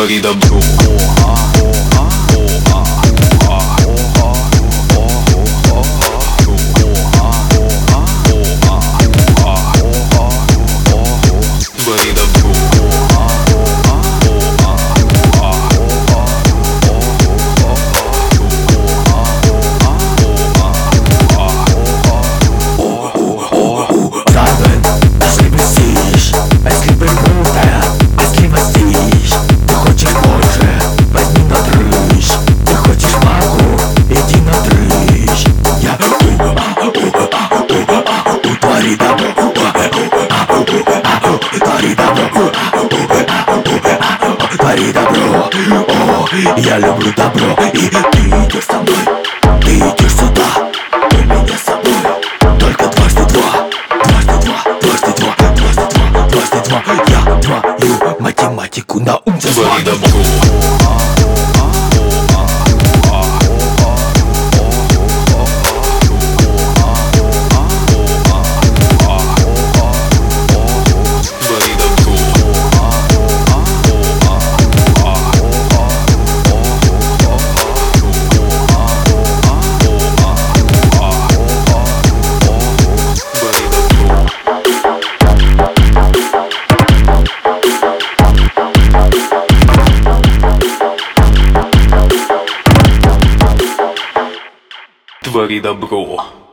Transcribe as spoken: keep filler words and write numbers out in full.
Твори добро. Твори добро. Твори добро, о, я люблю добро. И ты идешь со мной, ты идешь сюда, ты меня с собой. Только дважды два, дважды два, дважды два, дважды два, дважды два. Я твою математику на ум за Твори добро. Твори добро.